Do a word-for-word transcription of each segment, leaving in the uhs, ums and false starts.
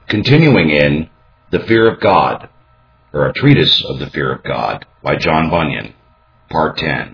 Continuing in The Fear of God, or A Treatise of the Fear of God, by John Bunyan, Part ten.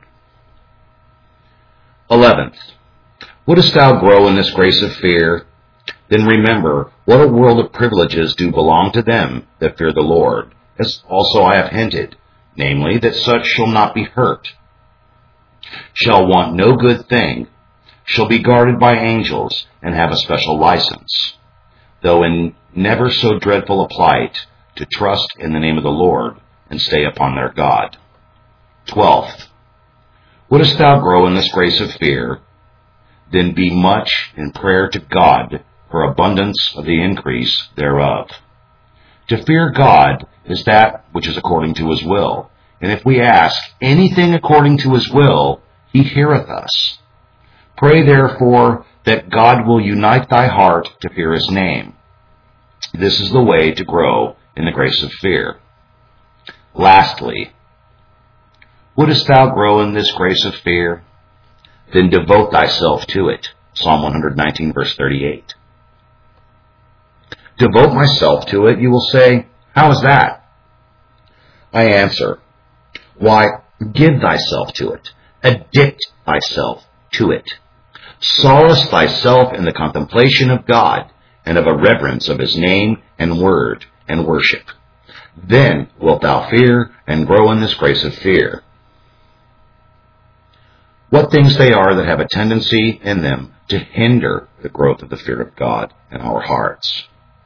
Eleventh. Wouldst thou grow in this grace of fear? Then remember what a world of privileges do belong to them that fear the Lord, as also I have hinted, namely, that such shall not be hurt, shall want no good thing, shall be guarded by angels, and have a special license, though in never so dreadful a plight, to trust in the name of the Lord, and stay upon their God. Twelfth. Wouldst thou grow in this grace of fear? Then be much in prayer to God for abundance of the increase thereof. To fear God is that which is according to his will, and if we ask anything according to his will, he heareth us. Pray therefore that God will unite thy heart to fear his name. This is the way to grow in the grace of fear. Lastly, wouldst thou grow in this grace of fear? Then devote thyself to it. Psalm one nineteen, verse thirty-eight. Devote myself to it, you will say, how is that? I answer, why, give thyself to it. Addict thyself to it. Solace thyself in the contemplation of God and of a reverence of his name and word and worship. Then wilt thou fear and grow in this grace of fear. What things they are that have a tendency in them to hinder the growth of the fear of God in our hearts.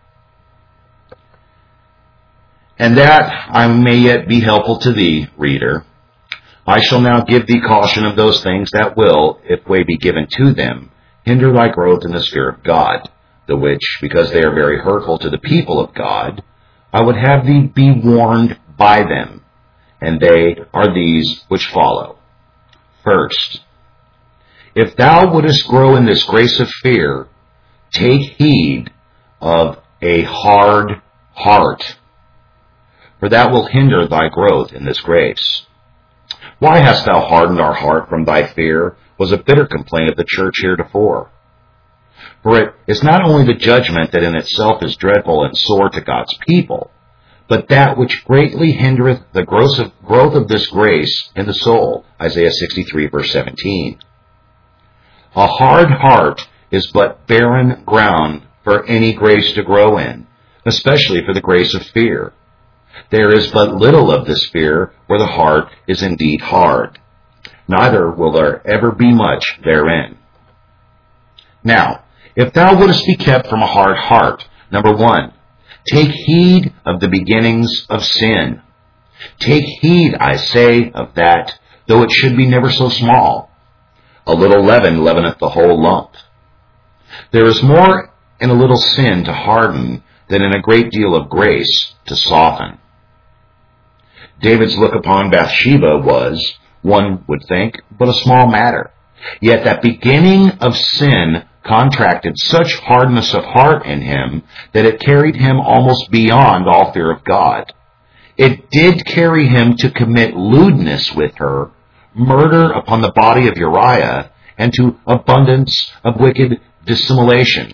And that I may yet be helpful to thee, reader, I shall now give thee caution of those things that will, if way be given to them, hinder thy growth in the fear of God, the which, because they are very hurtful to the people of God, I would have thee be warned by them, and they are these which follow. First, if thou wouldest grow in this grace of fear, take heed of a hard heart, for that will hinder thy growth in this grace. Why hast thou hardened our heart from thy fear? Was a bitter complaint of the church heretofore. For it is not only the judgment that in itself is dreadful and sore to God's people, but that which greatly hindereth the growth of this grace in the soul. Isaiah sixty-three, verse seventeen. A hard heart is but barren ground for any grace to grow in, especially for the grace of fear. There is but little of this fear where the heart is indeed hard. Neither will there ever be much therein. Now, if thou wouldest be kept from a hard heart, number one, take heed of the beginnings of sin. Take heed, I say, of that, though it should be never so small. A little leaven leaveneth the whole lump. There is more in a little sin to harden than in a great deal of grace to soften. David's look upon Bathsheba was, one would think, but a small matter. Yet that beginning of sin contracted such hardness of heart in him that it carried him almost beyond all fear of God. It did carry him to commit lewdness with her, murder upon the body of Uriah, and to abundance of wicked dissimulation,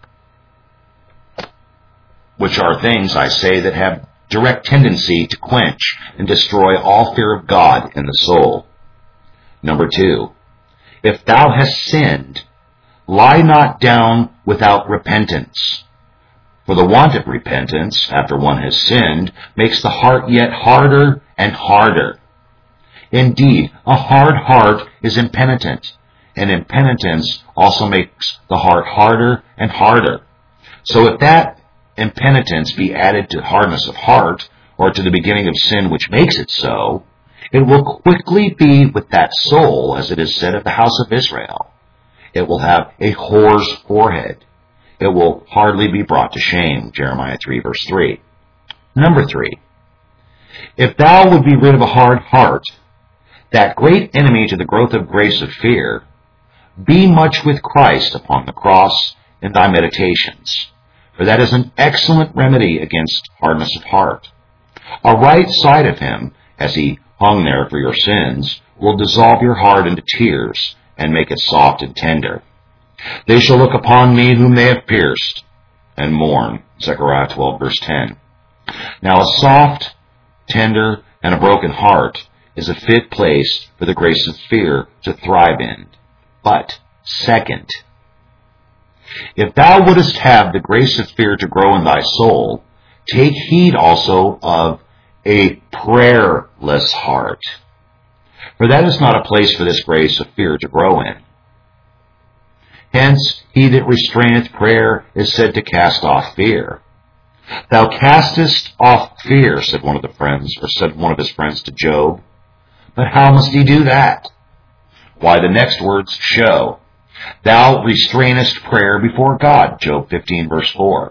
which are things, I say, that have direct tendency to quench and destroy all fear of God in the soul. Number two, if thou hast sinned, lie not down without repentance. For the want of repentance, after one has sinned, makes the heart yet harder and harder. Indeed, a hard heart is impenitent, and impenitence also makes the heart harder and harder. So if that impenitence be added to hardness of heart, or to the beginning of sin which makes it so, it will quickly be with that soul, as it is said of the house of Israel. It will have a whore's forehead. It will hardly be brought to shame. Jeremiah three, verse three. Number three, if thou would be rid of a hard heart, that great enemy to the growth of grace of fear, be much with Christ upon the cross in thy meditations. For that is an excellent remedy against hardness of heart. A right sight of him, as he hung there for your sins, will dissolve your heart into tears, and make it soft and tender. They shall look upon me whom they have pierced, and mourn Zechariah twelve, verse ten. Now a soft, tender, and a broken heart is a fit place for the grace of fear to thrive in. But, second, if thou wouldest have the grace of fear to grow in thy soul, take heed also of a prayerless heart. For that is not a place for this grace of fear to grow in. Hence, he that restraineth prayer is said to cast off fear. Thou castest off fear, said one of the friends, or said one of his friends to Job. But how must he do that? Why, the next words show. Thou restrainest prayer before God, Job fifteen, verse four.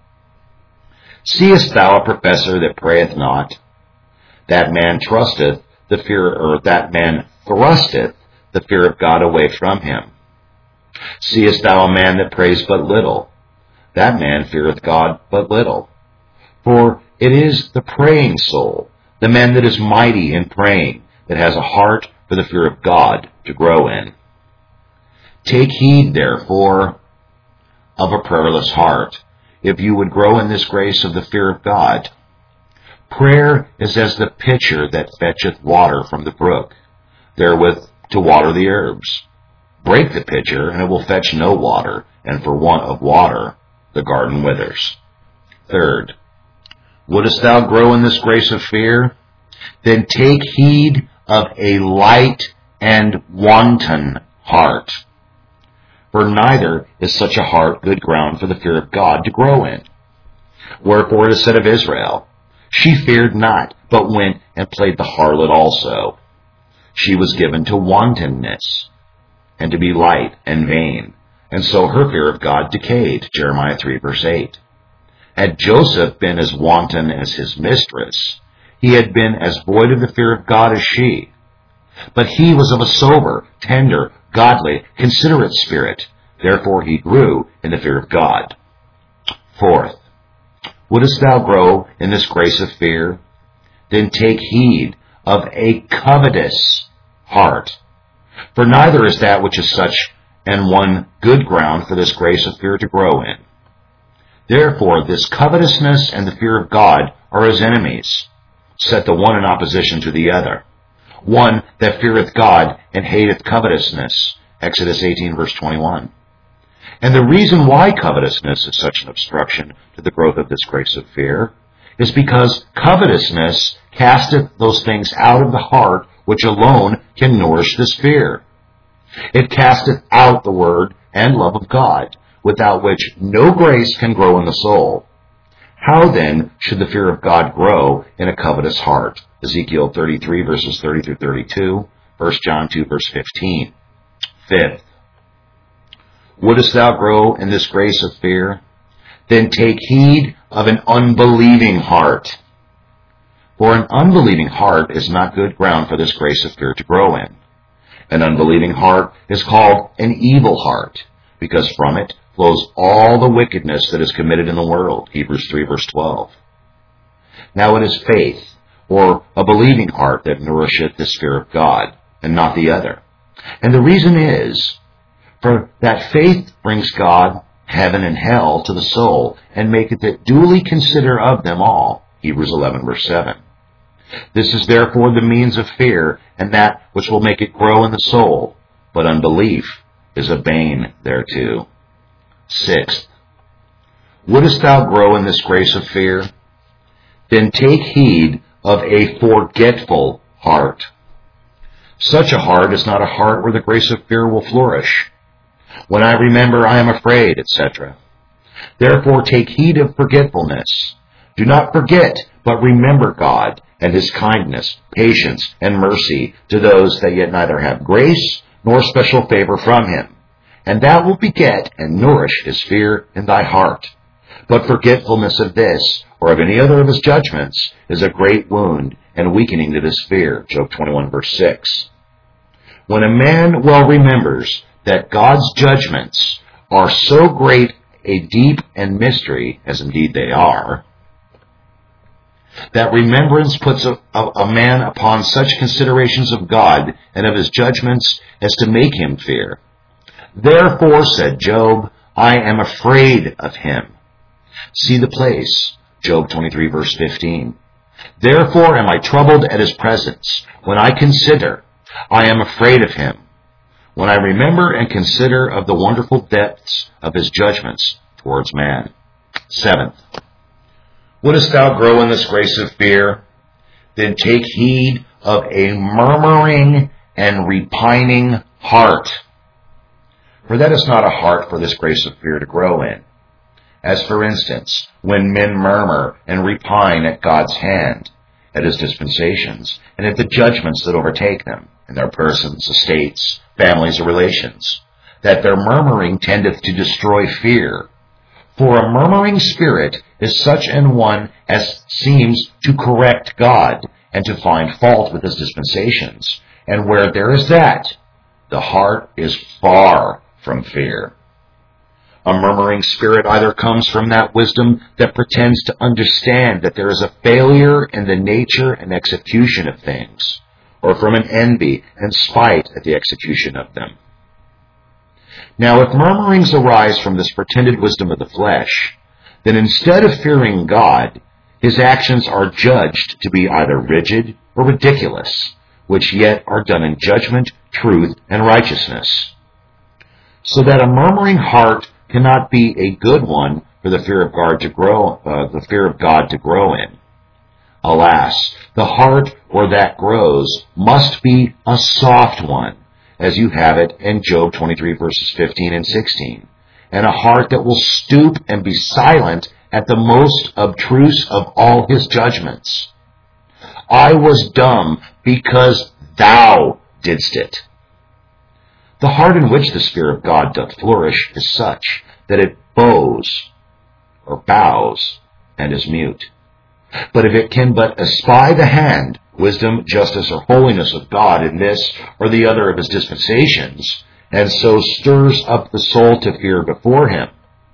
Seest thou a professor that prayeth not? That man trusteth the fear, or that man thrusteth the fear of God away from him. Seest thou a man that prays but little? That man feareth God but little. For it is the praying soul, the man that is mighty in praying, that has a heart for the fear of God to grow in. Take heed, therefore, of a prayerless heart, if you would grow in this grace of the fear of God. Prayer is as the pitcher that fetcheth water from the brook, therewith to water the herbs. Break the pitcher, and it will fetch no water, and for want of water the garden withers. Third, wouldest thou grow in this grace of fear? Then take heed of a light and wanton heart. For neither is such a heart good ground for the fear of God to grow in. Wherefore it is said of Israel, she feared not, but went and played the harlot also. She was given to wantonness, and to be light and vain, and so her fear of God decayed. Jeremiah three, verse eight. Had Joseph been as wanton as his mistress, he had been as void of the fear of God as she. But he was of a sober, tender, godly, considerate spirit. Therefore he grew in the fear of God. Fourth, wouldest thou grow in this grace of fear? Then take heed of a covetous heart. For neither is that which is such an one good ground for this grace of fear to grow in. Therefore this covetousness and the fear of God are as enemies. Set the one in opposition to the other. One that feareth God and hateth covetousness. Exodus eighteen, verse twenty-one. And the reason why covetousness is such an obstruction to the growth of this grace of fear is because covetousness casteth those things out of the heart which alone can nourish this fear. It casteth out the word and love of God, without which no grace can grow in the soul. How then should the fear of God grow in a covetous heart? Ezekiel thirty-three, verses thirty through thirty-two, First John two, verse fifteen. Fifth, wouldest thou grow in this grace of fear? Then take heed of an unbelieving heart. For an unbelieving heart is not good ground for this grace of fear to grow in. An unbelieving heart is called an evil heart, because from it flows all the wickedness that is committed in the world. Hebrews three, verse twelve. Now it is faith, or a believing heart, that nourisheth this fear of God, and not the other. And the reason is, for that faith brings God, heaven, and hell to the soul, and maketh it duly consider of them all. Hebrews eleven, verse seven. This is therefore the means of fear, and that which will make it grow in the soul. But unbelief is a bane thereto. Sixth, wouldest thou grow in this grace of fear? Then take heed of a forgetful heart. Such a heart is not a heart where the grace of fear will flourish. When I remember, I am afraid, et cetera. Therefore take heed of forgetfulness. Do not forget, but remember God and his kindness, patience, and mercy to those that yet neither have grace nor special favor from him. And that will beget and nourish his fear in thy heart. But forgetfulness of this, or of any other of his judgments, is a great wound and weakening to this fear. Job twenty-one, verse six. When a man well remembers that God's judgments are so great a deep and mystery, as indeed they are, that remembrance puts a, a, a man upon such considerations of God and of his judgments as to make him fear. Therefore, said Job, I am afraid of him. See the place, Job twenty-three, verse fifteen. Therefore am I troubled at his presence. When I consider, I am afraid of him. When I remember and consider of the wonderful depths of his judgments towards man. Seventh, wouldest thou grow in this grace of fear? Then take heed of a murmuring and repining heart. For that is not a heart for this grace of fear to grow in. As for instance, when men murmur and repine at God's hand, at his dispensations, and at the judgments that overtake them, in their persons, estates, families, or relations, that their murmuring tendeth to destroy fear. For a murmuring spirit is such an one as seems to correct God, and to find fault with his dispensations. And where there is that, the heart is far from fear. A murmuring spirit either comes from that wisdom that pretends to understand that there is a failure in the nature and execution of things, or from an envy and spite at the execution of them. Now, if murmurings arise from this pretended wisdom of the flesh, then instead of fearing God, his actions are judged to be either rigid or ridiculous, which yet are done in judgment, truth, and righteousness. So that a murmuring heart cannot be a good one for the fear of God to grow, uh, the fear of God to grow in. Alas, the heart where that grows must be a soft one, as you have it in Job twenty-three, verses fifteen and sixteen, and a heart that will stoop and be silent at the most obtruse of all his judgments. I was dumb because thou didst it. The heart in which the Spirit of God doth flourish is such that it bows or bows and is mute. But if it can but espy the hand, wisdom, justice, or holiness of God in this or the other of his dispensations, and so stirs up the soul to fear before him.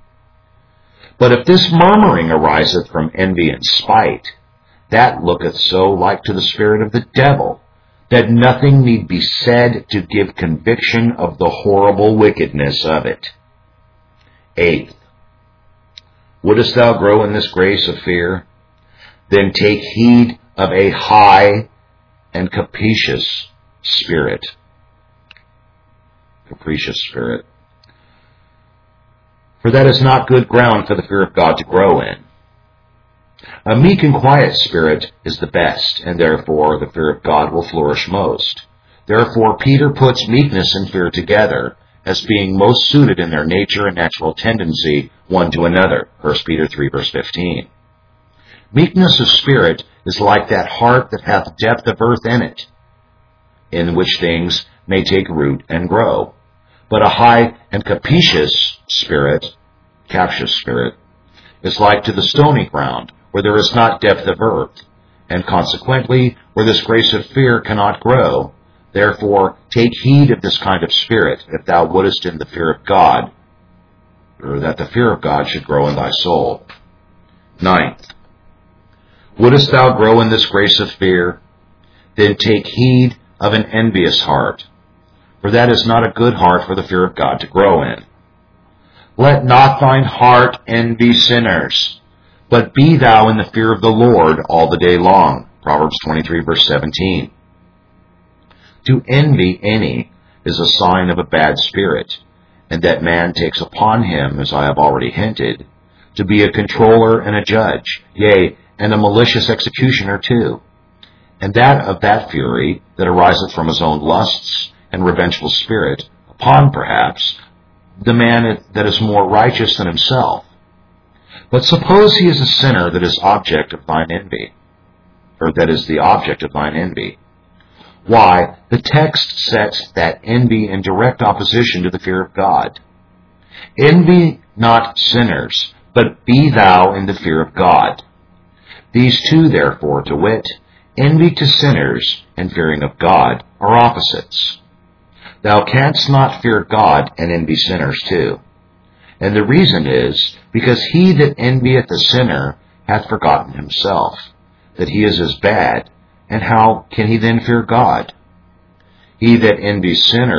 But if this murmuring ariseth from envy and spite, that looketh so like to the spirit of the devil, that nothing need be said to give conviction of the horrible wickedness of it. Eighth, wouldest thou grow in this grace of fear? Then take heed of a high and capricious spirit. Capricious spirit. For that is not good ground for the fear of God to grow in. A meek and quiet spirit is the best, and therefore the fear of God will flourish most. Therefore Peter puts meekness and fear together, as being most suited in their nature and natural tendency one to another. First Peter three, verse fifteen. Meekness of spirit is like that heart that hath depth of earth in it, in which things may take root and grow. But a high and capricious spirit, captious spirit, is like to the stony ground, where there is not depth of earth, and consequently where this grace of fear cannot grow. Therefore take heed of this kind of spirit, if thou wouldest in the fear of God, or that the fear of God should grow in thy soul. Ninth, wouldest thou grow in this grace of fear? Then take heed of an envious heart, for that is not a good heart for the fear of God to grow in. Let not thine heart envy sinners, but be thou in the fear of the Lord all the day long. Proverbs twenty-three, verse seventeen. To envy any is a sign of a bad spirit, and that man takes upon him, as I have already hinted, to be a controller and a judge, yea, and a malicious executioner too, and that of that fury that ariseth from his own lusts and revengeful spirit, upon, perhaps, the man that is more righteous than himself. But suppose he is a sinner that is object of thine envy, or that is the object of thine envy. Why, the text sets that envy in direct opposition to the fear of God. Envy not sinners, but be thou in the fear of God. These two, therefore, to wit, envy to sinners and fearing of God, are opposites. Thou canst not fear God and envy sinners too. And the reason is, because he that envieth a sinner hath forgotten himself, that he is as bad, and how can he then fear God? He that envies sinners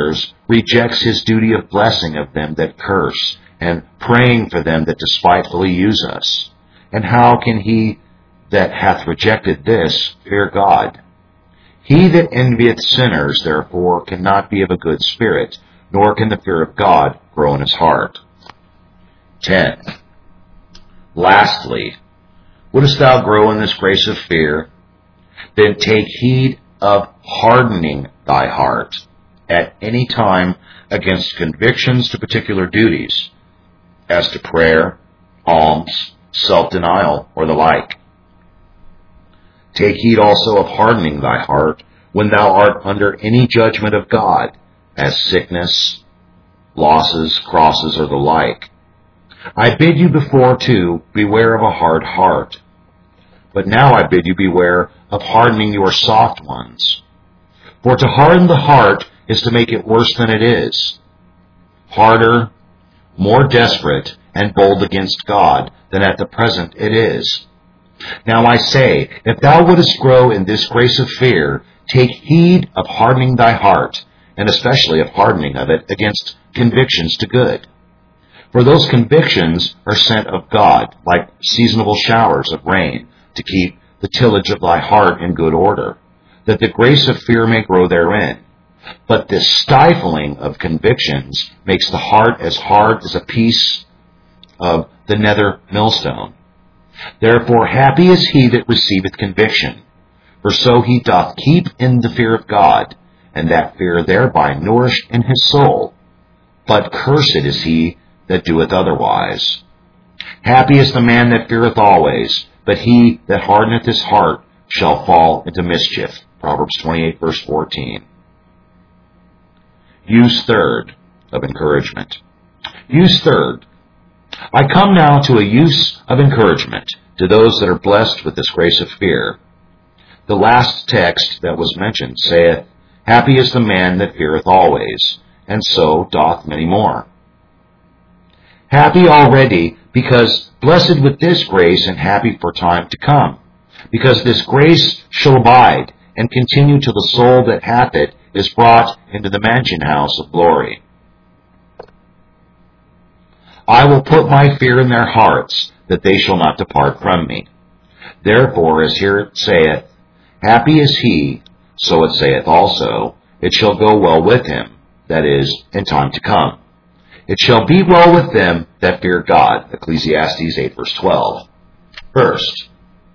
rejects his duty of blessing of them that curse, and praying for them that despitefully use us? And how can he that hath rejected this fear God? He that envieth sinners, therefore, cannot be of a good spirit, nor can the fear of God grow in his heart. ten. Lastly, wouldest thou grow in this grace of fear? Then take heed of hardening thy heart at any time against convictions to particular duties, as to prayer, alms, self-denial, or the like. Take heed also of hardening thy heart when thou art under any judgment of God, as sickness, losses, crosses, or the like. I bid you before, too, beware of a hard heart. But now I bid you beware of hardening your soft ones. For to harden the heart is to make it worse than it is, harder, more desperate, and bold against God than at the present it is. Now I say, if thou wouldest grow in this grace of fear, take heed of hardening thy heart, and especially of hardening of it against convictions to good. For those convictions are sent of God, like seasonable showers of rain, to keep the tillage of thy heart in good order, that the grace of fear may grow therein. But this stifling of convictions makes the heart as hard as a piece of the nether millstone. Therefore happy is he that receiveth conviction, for so he doth keep in the fear of God, and that fear thereby nourished in his soul. But cursed is he that doeth otherwise. Happy is the man that feareth always, but he that hardeneth his heart shall fall into mischief. Proverbs twenty-eight, verse fourteen. Use third of encouragement. Use third. I come now to a use of encouragement to those that are blessed with this grace of fear. The last text that was mentioned saith, Happy is the man that feareth always, and so doth many more. Happy already, because blessed with this grace, and happy for time to come, because this grace shall abide and continue till the soul that hath it is brought into the mansion house of glory. I will put my fear in their hearts, that they shall not depart from me. Therefore, as here it saith, Happy is he, so it saith also, it shall go well with him, that is, in time to come. It shall be well with them that fear God. Ecclesiastes eight, verse twelve. First,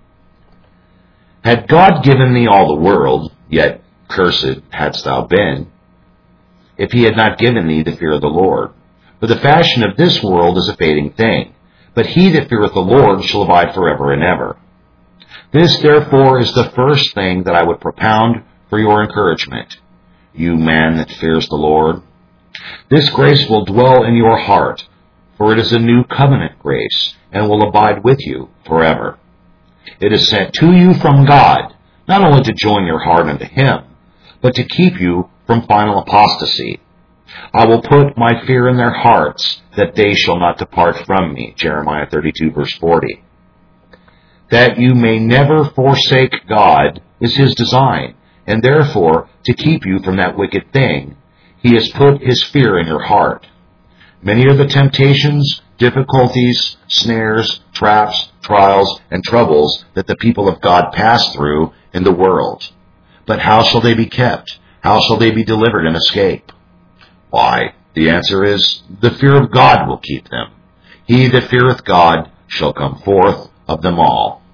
had God given thee all the world, yet cursed hadst thou been, if he had not given thee the fear of the Lord. For the fashion of this world is a fading thing, but he that feareth the Lord shall abide forever and ever. This, therefore, is the first thing that I would propound for your encouragement, you man that fears the Lord. This grace will dwell in your heart, for it is a new covenant grace, and will abide with you forever. It is sent to you from God, not only to join your heart unto him, but to keep you from final apostasy. I will put my fear in their hearts, that they shall not depart from me. Jeremiah thirty-two, verse forty. That you may never forsake God is his design, and therefore, to keep you from that wicked thing, he has put his fear in your heart. Many are the temptations, difficulties, snares, traps, trials, and troubles that the people of God pass through in the world. But how shall they be kept? How shall they be delivered and escape? Why, the answer is, the fear of God will keep them. He that feareth God shall come forth of them all.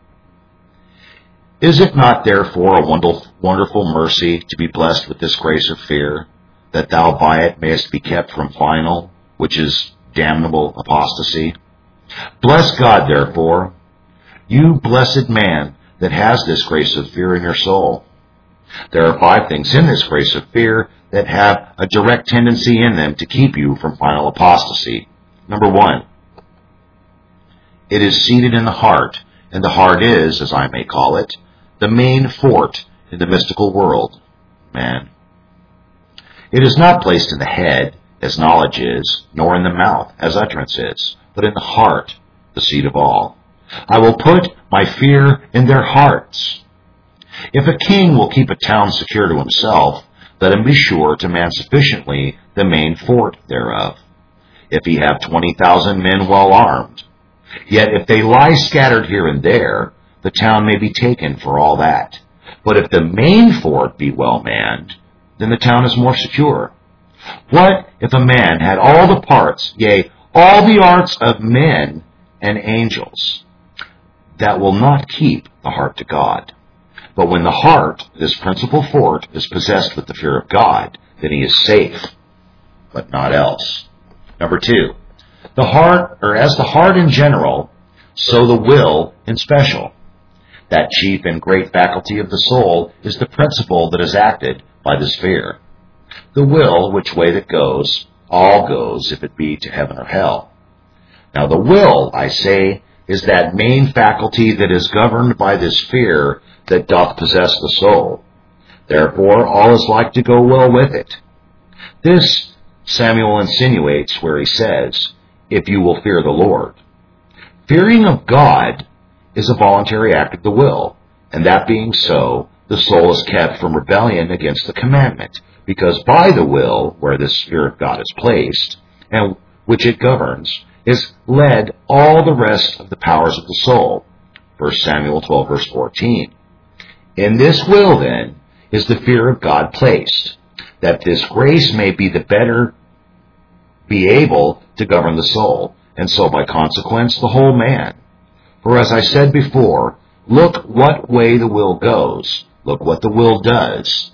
Is it not therefore a wonderful mercy to be blessed with this grace of fear, that thou by it mayest be kept from final, which is damnable apostasy? Bless God, therefore, you blessed man that has this grace of fear in your soul. There are five things in this grace of fear that have a direct tendency in them to keep you from final apostasy. Number one, it is seated in the heart, and the heart is, as I may call it, the main fort in the mystical world, man. It is not placed in the head, as knowledge is, nor in the mouth, as utterance is, but in the heart, the seat of all. I will put my fear in their hearts. If a king will keep a town secure to himself, let him be sure to man sufficiently the main fort thereof, if he have twenty thousand men well armed. Yet if they lie scattered here and there, the town may be taken for all that. But if the main fort be well manned, then the town is more secure. What if a man had all the parts, yea, all the arts of men and angels, that will not keep the heart to God? But when the heart, this principal fort, is possessed with the fear of God, then he is safe, but not else. Number two, the heart, or as the heart in general, so the will in special. That chief and great faculty of the soul is the principle that is acted by this fear. The will, which way that goes, all goes, if it be to heaven or hell. Now the will, I say, is that main faculty that is governed by this fear that doth possess the soul. Therefore all is like to go well with it. This Samuel insinuates where he says, if you will fear the Lord. Fearing of God is a voluntary act of the will, and that being so, the soul is kept from rebellion against the commandment, because by the will, where this fear of God is placed, and which it governs, is led all the rest of the powers of the soul. First Samuel twelve, verse fourteen. In this will, then, is the fear of God placed, that this grace may be the better be able to govern the soul, and so by consequence the whole man. For as I said before, look what way the will goes, look what the will does.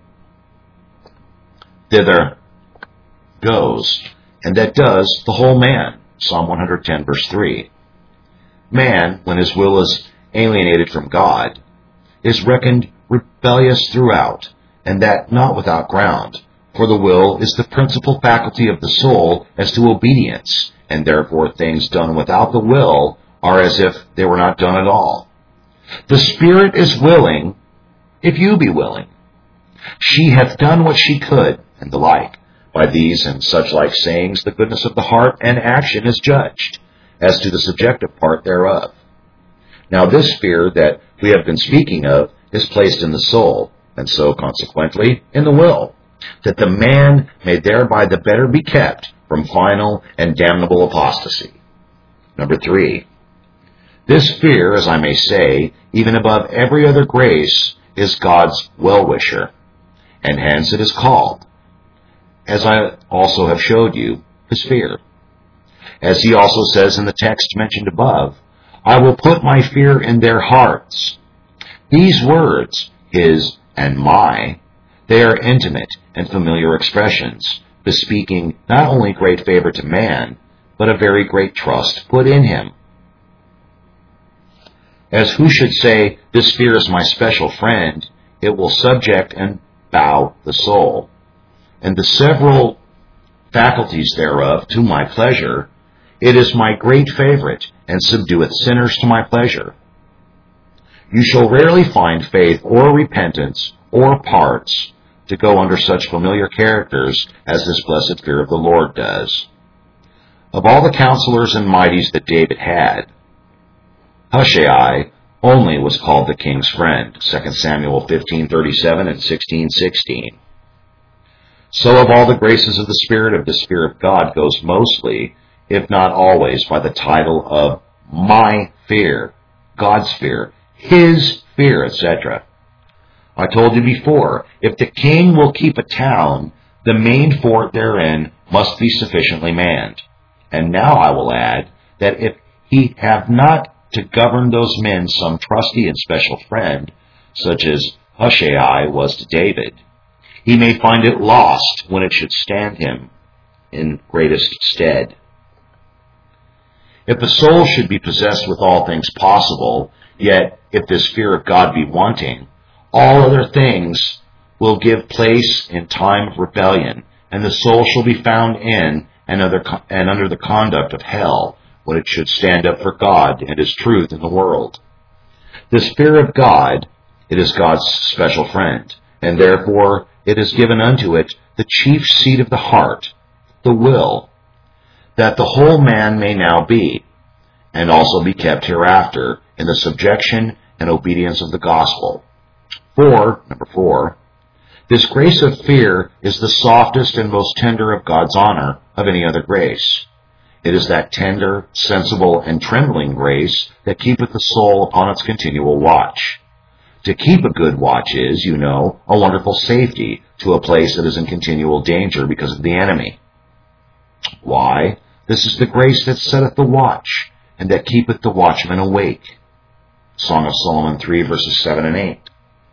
Thither goes, and that does the whole man. Psalm one hundred ten, verse three. Man, when his will is alienated from God, is reckoned rebellious throughout, and that not without ground. For the will is the principal faculty of the soul as to obedience, and therefore things done without the will are as if they were not done at all. The spirit is willing, if you be willing. She hath done what she could, and the like. By these and such like sayings, the goodness of the heart and action is judged, as to the subjective part thereof. Now this fear that we have been speaking of is placed in the soul, and so consequently in the will, that the man may thereby the better be kept from final and damnable apostasy. Number three, this fear, as I may say, even above every other grace, is God's well-wisher, and hence it is called, as I also have showed you, his fear. As he also says in the text mentioned above, I will put my fear in their hearts. These words, his and my, they are intimate and familiar expressions, bespeaking not only great favor to man, but a very great trust put in him. As who should say, this fear is my special friend, it will subject and bow the soul, and the several faculties thereof to my pleasure. It is my great favorite, and subdueth sinners to my pleasure. You shall rarely find faith or repentance or parts to go under such familiar characters as this blessed fear of the Lord does. Of all the counselors and mighties that David had, Hushai only was called the king's friend, Second Samuel fifteen thirty-seven and sixteen sixteen. So of all the graces of the Spirit of the Spirit of God goes mostly, if not always, by the title of my fear, God's fear, his fear, et cetera. I told you before, if the king will keep a town, the main fort therein must be sufficiently manned. And now I will add that if he have not to govern those men some trusty and special friend, such as Hushai was to David, he may find it lost when it should stand him in greatest stead. If the soul should be possessed with all things possible, yet if this fear of God be wanting, all other things will give place in time of rebellion, and the soul shall be found in and under, and under the conduct of hell, when it should stand up for God and his truth in the world. This fear of God, it is God's special friend, and therefore it is given unto it the chief seat of the heart, the will, that the whole man may now be, and also be kept hereafter in the subjection and obedience of the gospel. For, number four, This grace of fear is the softest and most tender of God's honor of any other grace. It is that tender, sensible, and trembling grace that keepeth the soul upon its continual watch. To keep a good watch is, you know, a wonderful safety to a place that is in continual danger because of the enemy. Why? This is the grace that setteth the watch, and that keepeth the watchman awake. Song of Solomon three, verses seven and eight.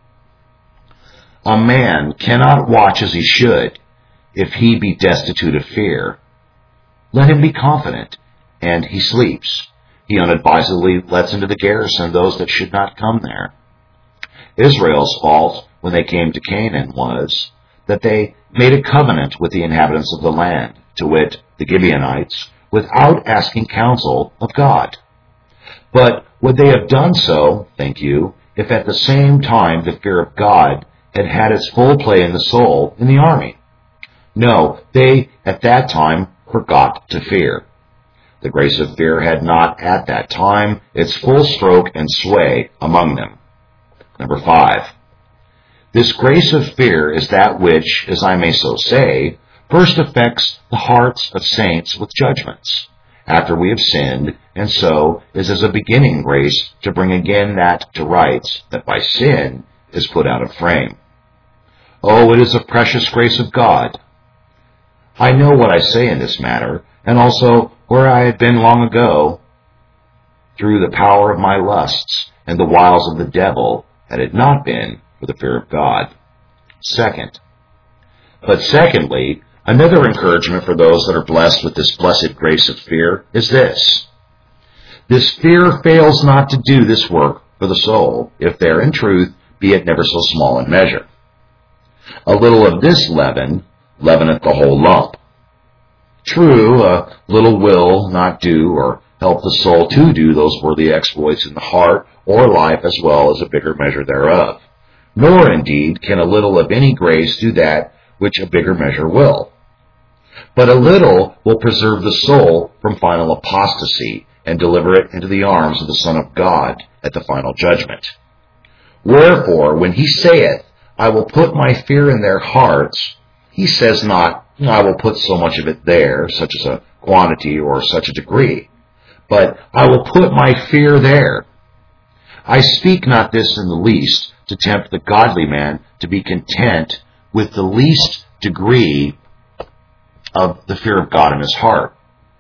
A man cannot watch as he should if he be destitute of fear. Let him be confident, and he sleeps. He unadvisedly lets into the garrison those that should not come there. Israel's fault when they came to Canaan was that they made a covenant with the inhabitants of the land, to wit, the Gibeonites, without asking counsel of God. But would they have done so, think you, if at the same time the fear of God had had its full play in the soul in the army? No, they at that time forgot to fear. The grace of fear had not at that time its full stroke and sway among them. Number five. This grace of fear is that which, as I may so say, first affects the hearts of saints with judgments, after we have sinned, and so is as a beginning grace to bring again that to rights that by sin is put out of frame. Oh, it is a precious grace of God. I know what I say in this matter, and also where I had been long ago, through the power of my lusts and the wiles of the devil, had it not been for the fear of God. Second. But secondly, another encouragement for those that are blessed with this blessed grace of fear is this. This fear fails not to do this work for the soul, if there in truth be it never so small in measure. A little of this leaven leaveneth the whole lump. True, a little will not do or help the soul to do those worthy exploits in the heart or life as well as a bigger measure thereof. Nor, indeed, can a little of any grace do that which a bigger measure will. But a little will preserve the soul from final apostasy and deliver it into the arms of the Son of God at the final judgment. Wherefore, when he saith, I will put my fear in their hearts, he says not, I will put so much of it there, such as a quantity or such a degree, but I will put my fear there. I speak not this in the least to tempt the godly man to be content with the least degree of the fear of God in his heart.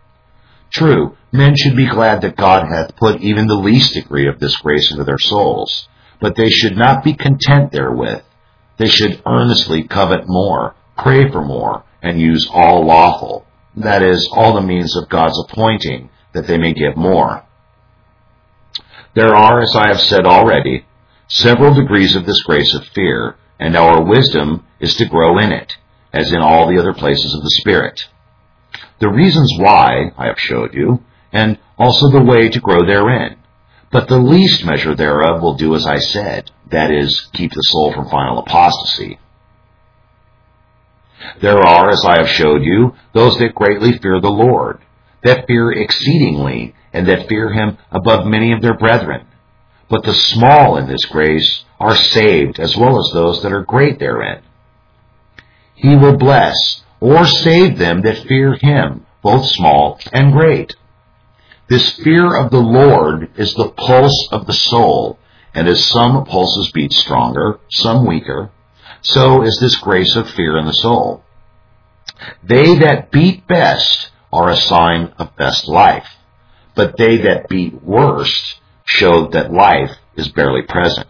True, men should be glad that God hath put even the least degree of this grace into their souls, but they should not be content therewith. They should earnestly covet more, pray for more, and use all lawful, that is, all the means of God's appointing, that they may give more. There are, as I have said already, several degrees of this grace of fear, and our wisdom is to grow in it, as in all the other places of the Spirit. The reasons why I have showed you, and also the way to grow therein. But the least measure thereof will do as I said, that is, keep the soul from final apostasy. There are, as I have showed you, those that greatly fear the Lord, that fear exceedingly, and that fear him above many of their brethren. But the small in this grace are saved, as well as those that are great therein. He will bless or save them that fear him, both small and great. This fear of the Lord is the pulse of the soul, and as some pulses beat stronger, some weaker, so is this grace of fear in the soul. They that beat best are a sign of best life, but they that beat worst show that life is barely present.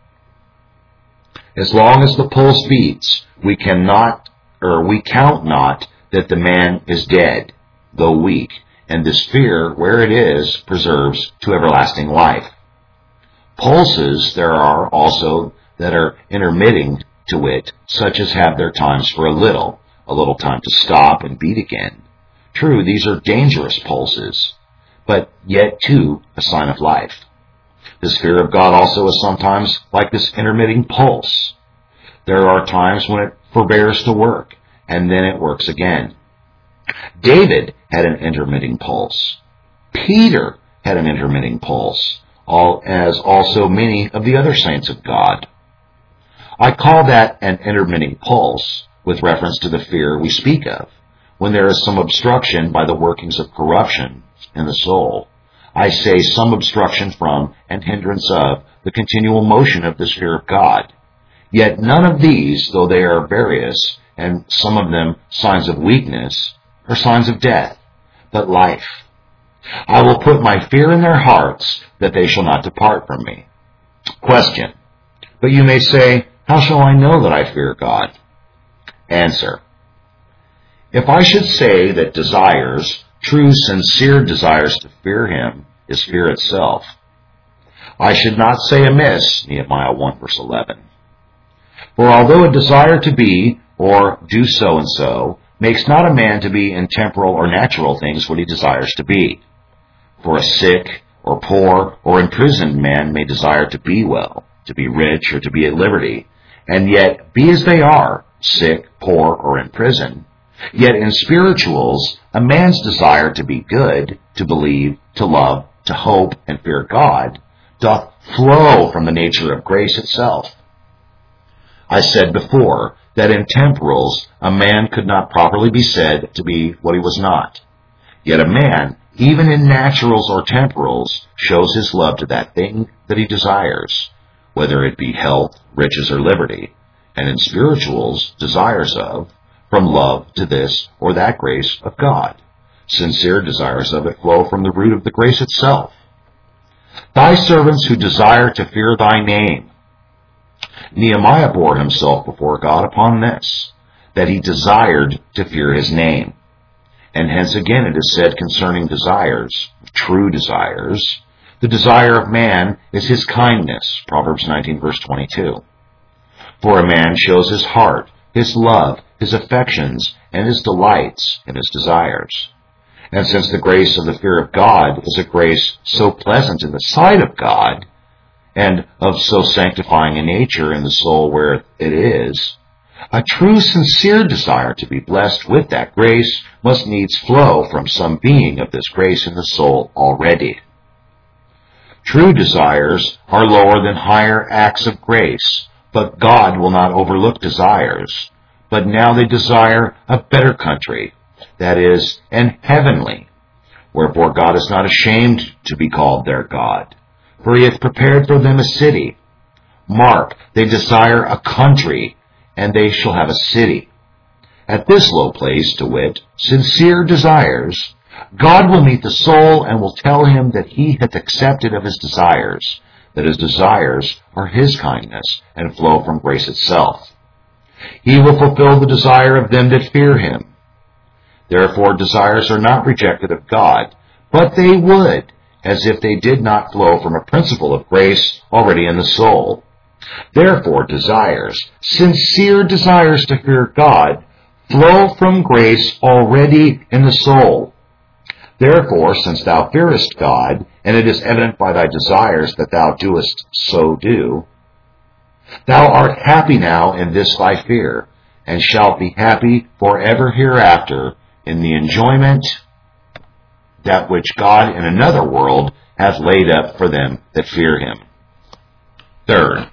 As long as the pulse beats, we cannot, or we count not that the man is dead, though weak, and this fear, where it is, preserves to everlasting life. Pulses there are also that are intermitting to it, such as have their times for a little, a little time to stop and beat again. True, these are dangerous pulses, but yet too a sign of life. This fear of God also is sometimes like this intermitting pulse. There are times when it forbears to work, and then it works again. David had an intermitting pulse. Peter had an intermitting pulse, all, as also many of the other saints of God. I call that an intermitting pulse with reference to the fear we speak of, when there is some obstruction by the workings of corruption in the soul. I say some obstruction from and hindrance of the continual motion of this fear of God. Yet none of these, though they are various, and some of them signs of weakness, are signs of death, but life. I will put my fear in their hearts, that they shall not depart from me. Question. But you may say, how shall I know that I fear God? Answer. If I should say that desires, true, sincere desires to fear him, is fear itself, I should not say amiss, Nehemiah one verse eleven. For although a desire to be, or do so and so, makes not a man to be in temporal or natural things what he desires to be. For a sick, or poor, or imprisoned man may desire to be well, to be rich, or to be at liberty, and yet be as they are, sick, poor, or in prison. Yet in spirituals, a man's desire to be good, to believe, to love, to hope, and fear God, doth flow from the nature of grace itself. I said before that in temporals a man could not properly be said to be what he was not. Yet a man, even in naturals or temporals, shows his love to that thing that he desires, whether it be health, riches, or liberty, and in spirituals desires of, from love to this or that grace of God. Sincere desires of it flow from the root of the grace itself. Thy servants who desire to fear thy name. Nehemiah bore himself before God upon this, that he desired to fear his name. And hence again it is said concerning desires, true desires, the desire of man is his kindness, Proverbs nineteen verse twenty-two. For a man shows his heart, his love, his affections, and his delights in his desires. And since the grace of the fear of God is a grace so pleasant in the sight of God, and of so sanctifying a nature in the soul where it is, a true sincere desire to be blessed with that grace must needs flow from some being of this grace in the soul already. True desires are lower than higher acts of grace, but God will not overlook desires. But now they desire a better country, that is, an heavenly. Wherefore God is not ashamed to be called their God, for he hath prepared for them a city. Mark, they desire a country, and they shall have a city. At this low place, to wit, sincere desires, God will meet the soul and will tell him that he hath accepted of his desires, that his desires are his kindness and flow from grace itself. He will fulfill the desire of them that fear him. Therefore desires are not rejected of God, but they would, as if they did not flow from a principle of grace already in the soul. Therefore desires, sincere desires to fear God, flow from grace already in the soul. Therefore, since thou fearest God, and it is evident by thy desires that thou doest so do, thou art happy now in this thy fear, and shalt be happy forever hereafter in the enjoyment that which God in another world hath laid up for them that fear him. Third,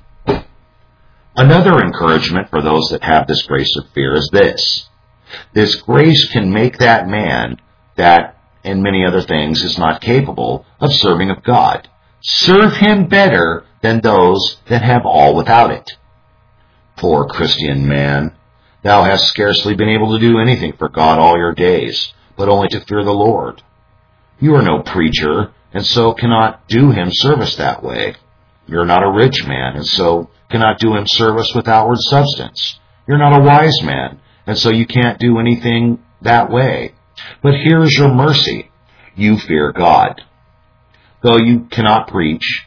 another encouragement for those that have this grace of fear is this. This grace can make that man that, in many other things, is not capable of serving of God, serve him better than those that have all without it. Poor Christian man, thou hast scarcely been able to do anything for God all your days, but only to fear the Lord. You are no preacher, and so cannot do him service that way. You are not a rich man, and so cannot do him service with outward substance. You're not a wise man, and so you can't do anything that way. But here is your mercy. You fear God. Though you cannot preach,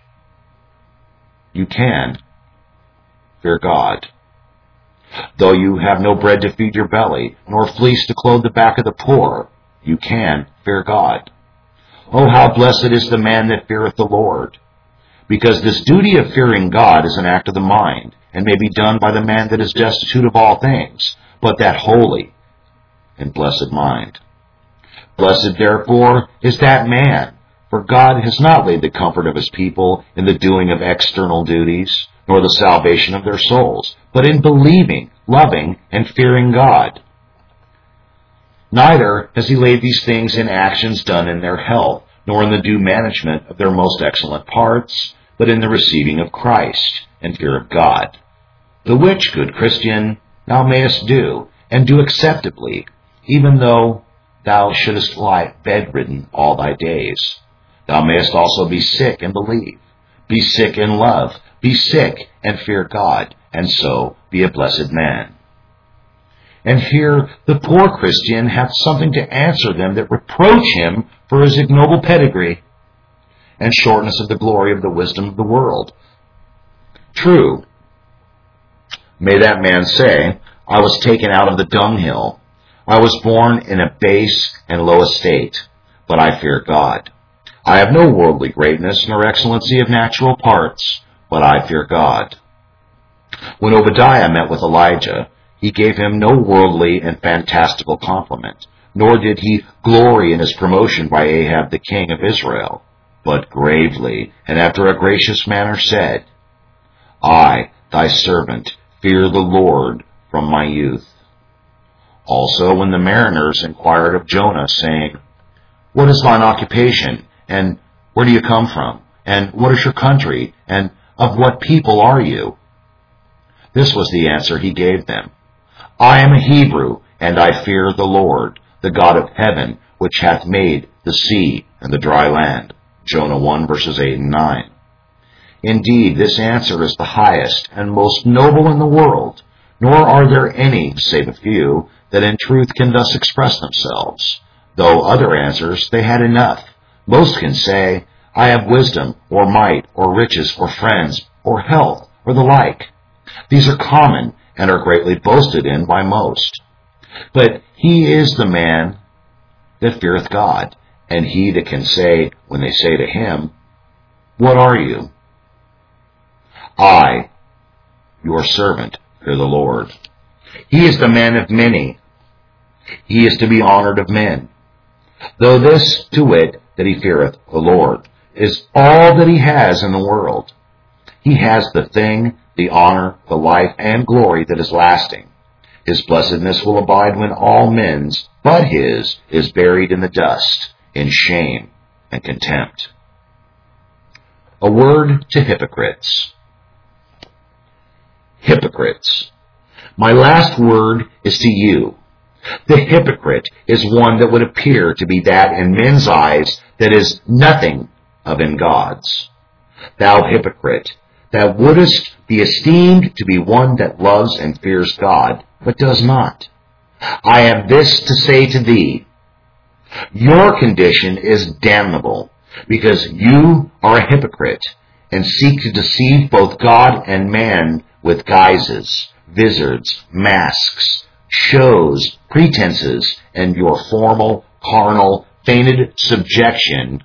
you can fear God. Though you have no bread to feed your belly, nor fleece to clothe the back of the poor, you can fear God. Oh, how blessed is the man that feareth the Lord! Because this duty of fearing God is an act of the mind, and may be done by the man that is destitute of all things, but that holy and blessed mind. Blessed, therefore, is that man, for God has not laid the comfort of his people in the doing of external duties, nor the salvation of their souls, but in believing, loving, and fearing God. Neither has he laid these things in actions done in their health, nor in the due management of their most excellent parts, but in the receiving of Christ and fear of God. The which, good Christian, thou mayest do, and do acceptably, even though thou shouldest lie bedridden all thy days. Thou mayest also be sick and believe, be sick in love, be sick and fear God, and so be a blessed man. And here the poor Christian hath something to answer them that reproach him for his ignoble pedigree and shortness of the glory of the wisdom of the world. True, may that man say, I was taken out of the dunghill. I was born in a base and low estate, but I fear God. I have no worldly greatness nor excellency of natural parts, but I fear God. When Obadiah met with Elijah, he gave him no worldly and fantastical compliment, nor did he glory in his promotion by Ahab the king of Israel, but gravely and after a gracious manner said, I, thy servant, fear the Lord from my youth. Also when the mariners inquired of Jonah, saying, What is thine occupation, and where do you come from, and what is your country, and of what people are you? This was the answer he gave them. I am a Hebrew, and I fear the Lord, the God of heaven, which hath made the sea and the dry land. Jonah one, verses eight and nine. Indeed, this answer is the highest and most noble in the world, nor are there any, save a few, that in truth can thus express themselves. Though other answers they had enough. Most can say, I have wisdom, or might, or riches, or friends, or health, or the like. These are common, and are greatly boasted in by most. But he is the man that feareth God, and he that can say, when they say to him, What are you? I, your servant, fear the Lord. He is the man of many. He is to be honored of men. Though this, to wit, that he feareth the Lord, is all that he has in the world. He has the thing, the honor, the life, and glory that is lasting. His blessedness will abide when all men's, but his, is buried in the dust, in shame and contempt. A word to hypocrites. Hypocrites. My last word is to you. The hypocrite is one that would appear to be that in men's eyes that is nothing of in God's. Thou hypocrite, thou wouldest be esteemed to be one that loves and fears God, but does not. I have this to say to thee. Your condition is damnable, because you are a hypocrite, and seek to deceive both God and man with guises, vizards, masks, shows, pretenses, and your formal, carnal, feigned subjection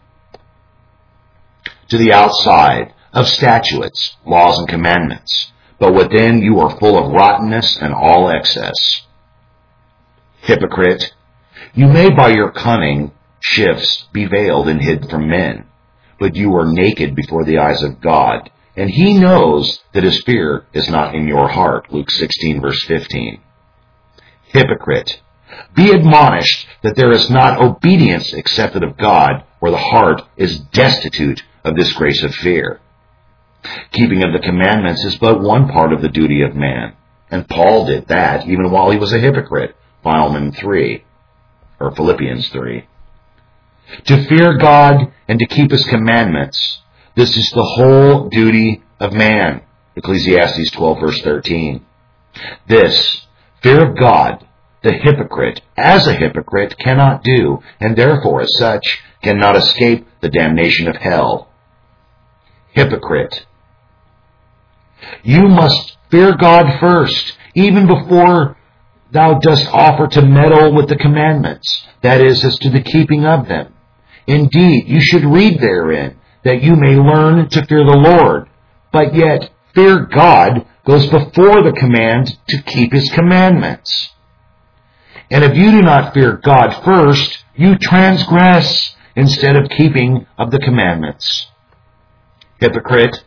to the outside of statutes, laws, and commandments, but within you are full of rottenness and all excess. Hypocrite, you may by your cunning shifts be veiled and hid from men, but you are naked before the eyes of God, and he knows that his fear is not in your heart. Luke sixteen, verse fifteen. Hypocrite, be admonished that there is not obedience accepted of God where the heart is destitute of this grace of fear. Keeping of the commandments is but one part of the duty of man, and Paul did that even while he was a hypocrite. Philemon three, or Philippians three. To fear God and to keep his commandments, this is the whole duty of man. Ecclesiastes twelve, verse thirteen. This, fear of God, the hypocrite, as a hypocrite, cannot do, and therefore, as such, cannot escape the damnation of hell. Hypocrite, you must fear God first, even before thou dost offer to meddle with the commandments, that is, as to the keeping of them. Indeed, you should read therein, that you may learn to fear the Lord. But yet, fear God goes before the command to keep his commandments. And if you do not fear God first, you transgress instead of keeping of the commandments. Hypocrite,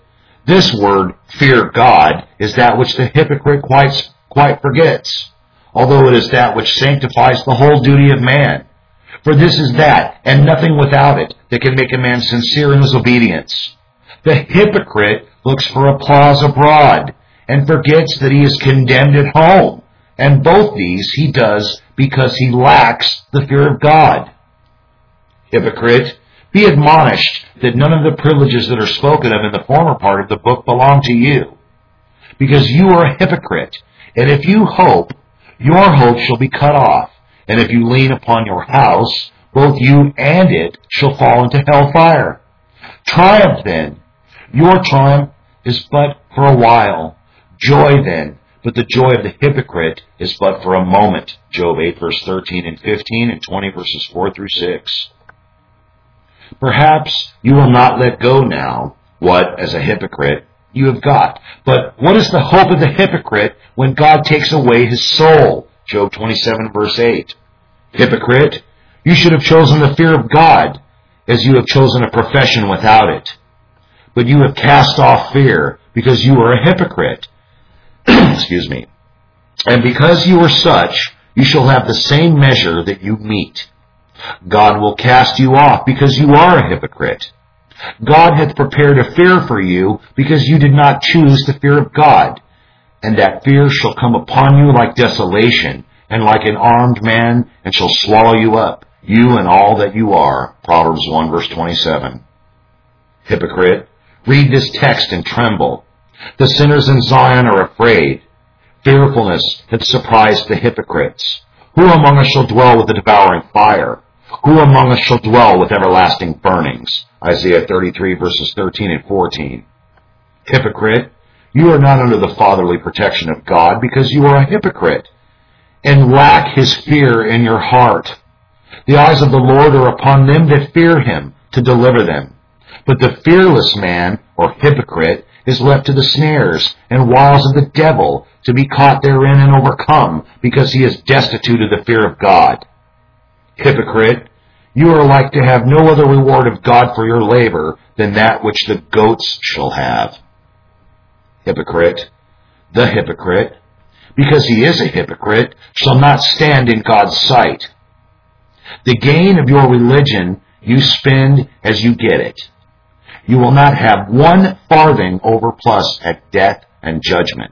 This word, fear God, is that which the hypocrite quite, quite forgets, although it is that which sanctifies the whole duty of man. For this is that, and nothing without it, that can make a man sincere in his obedience. The hypocrite looks for applause abroad, and forgets that he is condemned at home, and both these he does because he lacks the fear of God. Hypocrite, be admonished that none of the privileges that are spoken of in the former part of the book belong to you, because you are a hypocrite, and if you hope, your hope shall be cut off, and if you lean upon your house, both you and it shall fall into hell fire. Triumph then. Your triumph is but for a while. Joy then, but the joy of the hypocrite is but for a moment. Job eight, verse thirteen and fifteen, and twenty, verses four through six. Perhaps you will not let go now what, as a hypocrite, you have got. But what is the hope of the hypocrite when God takes away his soul? Job twenty-seven, verse eight. Hypocrite, you should have chosen the fear of God, as you have chosen a profession without it. But you have cast off fear, because you are a hypocrite. Excuse me. And because you are such, you shall have the same measure that you meet. God will cast you off, because you are a hypocrite. God hath prepared a fear for you, because you did not choose the fear of God. And that fear shall come upon you like desolation, and like an armed man, and shall swallow you up, you and all that you are. Proverbs one, verse twenty-seven. Hypocrite, read this text and tremble. The sinners in Zion are afraid. Fearfulness hath surprised the hypocrites. Who among us shall dwell with the devouring fire? Who among us shall dwell with everlasting burnings? Isaiah thirty-three, verses thirteen and fourteen. Hypocrite, you are not under the fatherly protection of God, because you are a hypocrite, and lack his fear in your heart. The eyes of the Lord are upon them that fear him, to deliver them. But the fearless man, or hypocrite, is left to the snares and wiles of the devil, to be caught therein and overcome, because he is destitute of the fear of God. Hypocrite, you are like to have no other reward of God for your labor than that which the goats shall have. Hypocrite, the hypocrite, because he is a hypocrite, shall not stand in God's sight. The gain of your religion you spend as you get it. You will not have one farthing overplus at death and judgment.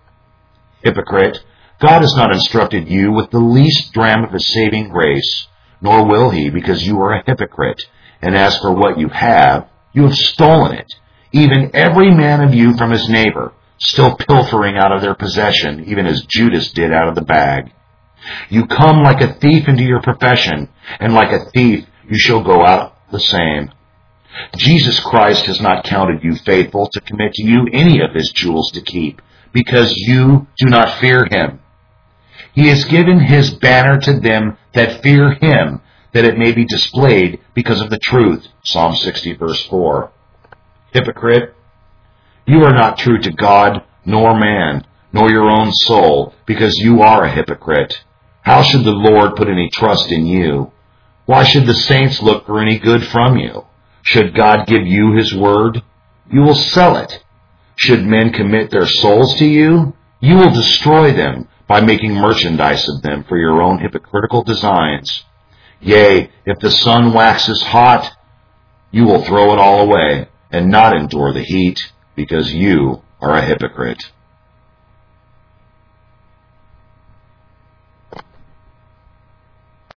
Hypocrite, God has not instructed you with the least dram of his saving grace, nor will he, because you are a hypocrite. And as for what you have, you have stolen it, even every man of you from his neighbor, still pilfering out of their possession, even as Judas did out of the bag. You come like a thief into your profession, and like a thief you shall go out the same. Jesus Christ has not counted you faithful to commit to you any of his jewels to keep, because you do not fear him. He has given his banner to them that fear him, that it may be displayed because of the truth. Psalm sixty, verse four. Hypocrite, you are not true to God, nor man, nor your own soul, because you are a hypocrite. How should the Lord put any trust in you? Why should the saints look for any good from you? Should God give you his word? You will sell it. Should men commit their souls to you? You will destroy them by making merchandise of them for your own hypocritical designs. Yea, if the sun waxes hot, you will throw it all away and not endure the heat, because you are a hypocrite.